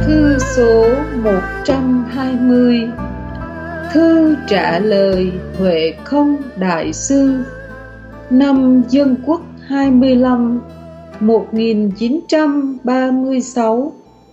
Thư số 120. Thư trả lời Huệ Không Đại Sư, năm Dân Quốc 25, 1936.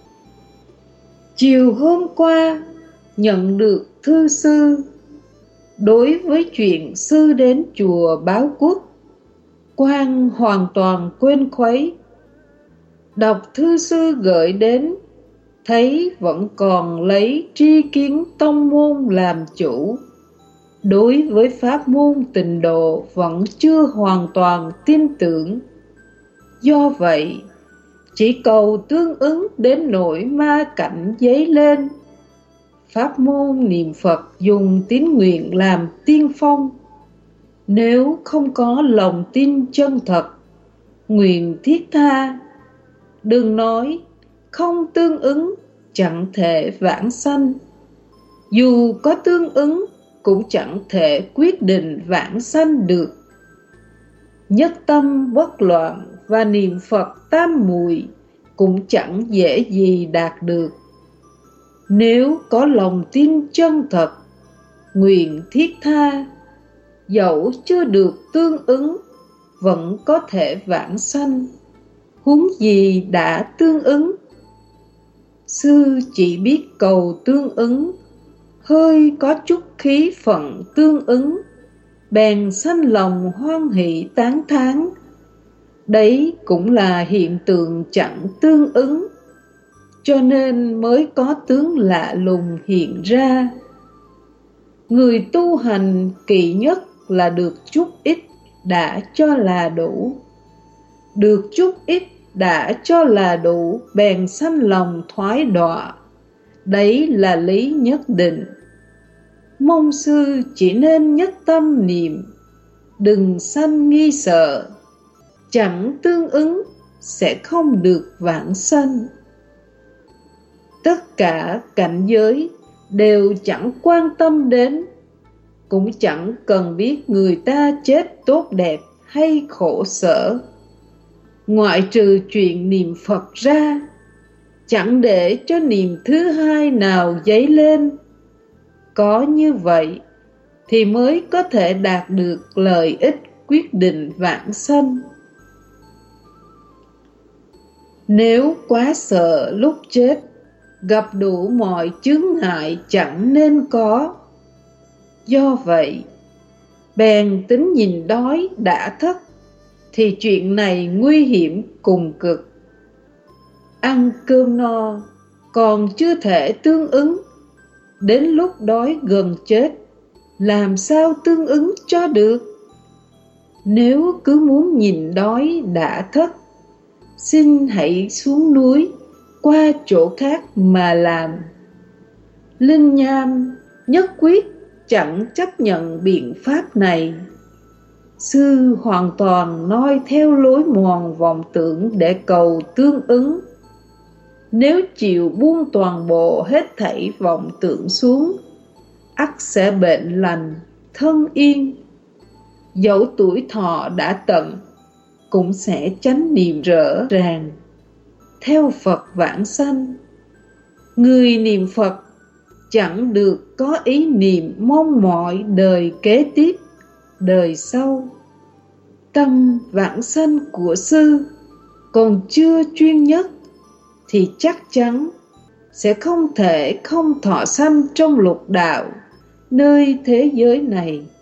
Chiều hôm qua nhận được thư sư. Đối với chuyện sư đến chùa Báo Quốc, quan hoàn toàn quên khuấy. Đọc thư sư gửi đến, thấy vẫn còn lấy tri kiến tông môn làm chủ. Đối với pháp môn Tịnh Độ vẫn chưa hoàn toàn tin tưởng. Do vậy, chỉ cầu tương ứng đến nỗi ma cảnh dấy lên. Pháp môn niệm Phật dùng tín nguyện làm tiên phong. Nếu không có lòng tin chân thật, nguyện thiết tha, đừng nói không tương ứng chẳng thể vãng sanh. Dù có tương ứng cũng chẳng thể quyết định vãng sanh được. Nhất tâm bất loạn và niệm Phật tam muội cũng chẳng dễ gì đạt được. Nếu có lòng tin chân thật, nguyện thiết tha, dẫu chưa được tương ứng vẫn có thể vãng sanh, huống gì đã tương ứng. Sư chỉ biết cầu tương ứng, hơi có chút khí phận tương ứng, bèn sanh lòng hoan hỷ tán thán. Đấy cũng là hiện tượng chẳng tương ứng, cho nên mới có tướng lạ lùng hiện ra. Người tu hành kỳ nhất là được chút ít đã cho là đủ. Được chút ít đã cho là đủ, bèn sanh lòng thoái đọa. Đấy là lý nhất định. Mong sư chỉ nên nhất tâm niệm, đừng sanh nghi sợ. Chẳng tương ứng sẽ không được vãng sanh. Tất cả cảnh giới đều chẳng quan tâm đến, cũng chẳng cần biết người ta chết tốt đẹp hay khổ sở. Ngoại trừ chuyện niệm Phật ra, chẳng để cho niệm thứ hai nào dấy lên. Có như vậy thì mới có thể đạt được lợi ích quyết định vãng sanh. Nếu quá sợ lúc chết, gặp đủ mọi chướng ngại chẳng nên có. Do vậy, bèn tính nhìn đói đã thất, thì chuyện này nguy hiểm cùng cực. Ăn cơm no còn chưa thể tương ứng, đến lúc đói gần chết làm sao tương ứng cho được. Nếu cứ muốn nhìn đói đã thất, xin hãy xuống núi qua chỗ khác mà làm. Linh Nham nhất quyết chẳng chấp nhận biện pháp này. Sư hoàn toàn noi theo lối mòn vọng tưởng để cầu tương ứng. Nếu chịu buông toàn bộ hết thảy vọng tưởng xuống, ắt sẽ bệnh lành, thân yên. Dẫu tuổi thọ đã tận, cũng sẽ chánh niệm rõ ràng, theo Phật vãng sanh. Người niệm Phật chẳng được có ý niệm mong mỏi đời kế tiếp, đời sau. Tâm vãng sanh của sư còn chưa chuyên nhất, thì chắc chắn sẽ không thể không thọ sanh trong lục đạo, nơi thế giới này.